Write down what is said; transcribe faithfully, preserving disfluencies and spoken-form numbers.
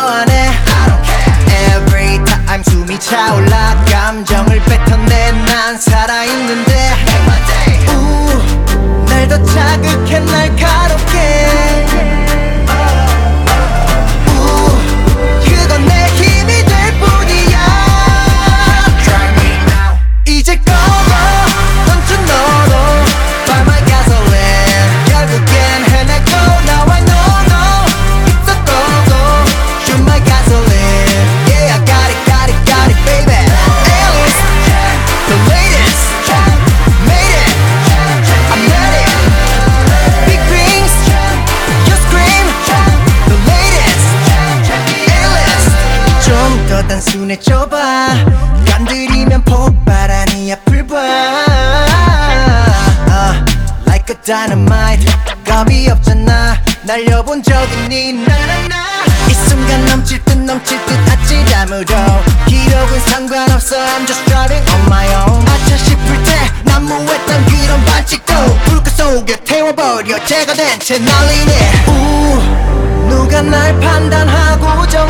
안 해. Every time 숨이 차올라 감정을 뱉어내 난 살아있는데 우, 날 더 자극해 날카롭게 우, 그건 내 힘이 될 뿐이야. 이제 꺼져 던져 너로 By my gasoline 결국엔 해내고 Now I know no It's a go-go Shoot my gasoline Yeah I got it got it got it baby Alice The latest Made it I'm at it Big rings You scream The latest Alice 좀 더 단순해져봐 건드리면 폭발 아니야 불봐 uh, Like a dynamite 겁이 없잖아 날려본 적 있니 나나나 이 순간 넘칠 듯 넘칠 듯 아찔함으로 기록은 상관없어 I'm just driving on my own 아차 싶을 때 난무했던 그런 반칙도 불꽃 속에 태워버려 제가 된 채 날리네 우 누가 날 판단하고 저